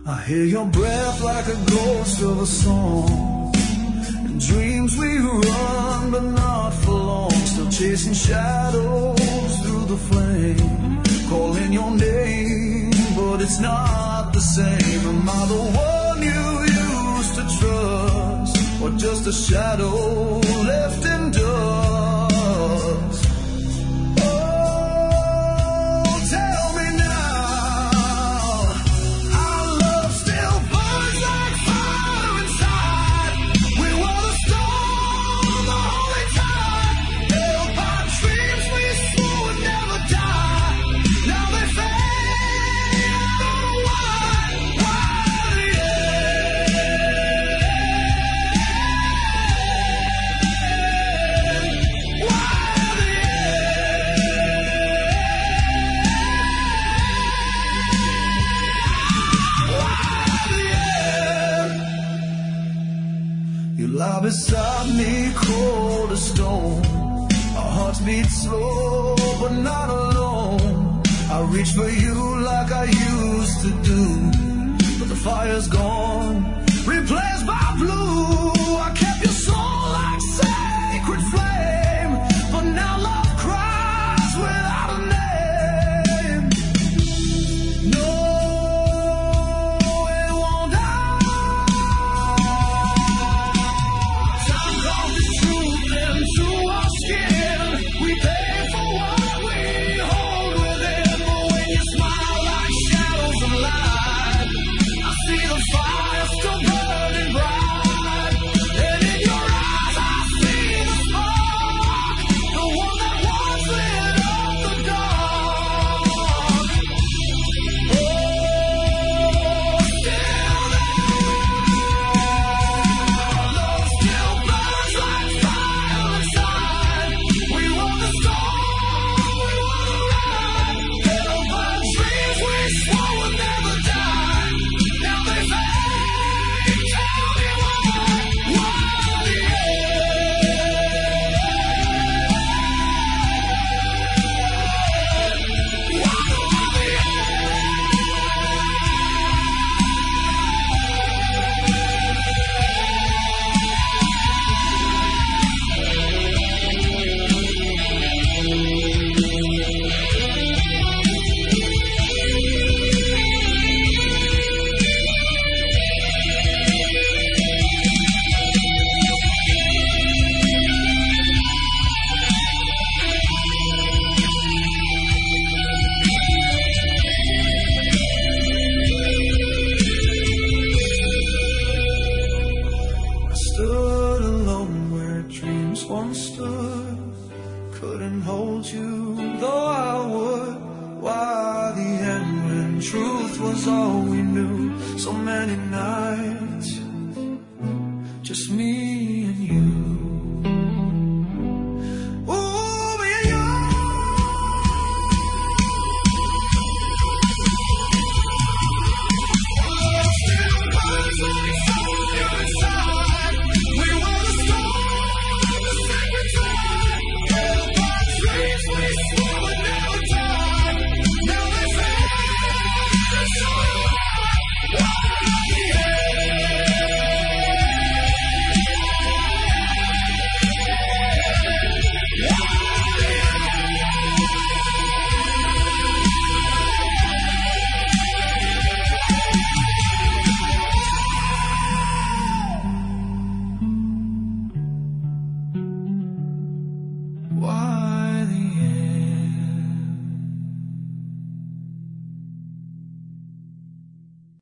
I hear your breath like a ghost of a song. In dreams we run, but not for long. Still chasing shadows through the flame. Calling your name, but it's not the same. Am I the one you used to trust, or just a shadow left in dust? Oh, tell me now. Our love still burns like fire inside. We were the storm, the holy tide. Held by dreams we swore would never die. Now they fade. I don't know why the end? Why the end? You lie beside me, cold as stone. Our hearts beat slow, but not alone. I reach for you like I used to do, but the fire's gone, replaced by blue. I kept your soul like sacred flame, but now love cries without a name. No, it won't die. Time calls the truth into our skin. We pay for what we hold within, but when you smile like shadows of light, I see the fire still burning bright. And in your eyes I see the spark, the one that once lit up the dark. Oh, still love still burns like fire inside. We were the storm, we were the ride. Held by dreams we swore would never die. Now they fade. Tell me why the I stood alone where dreams once stood. Couldn't hold you, though I would. Why the end when truth was all we knew? So many nights, just me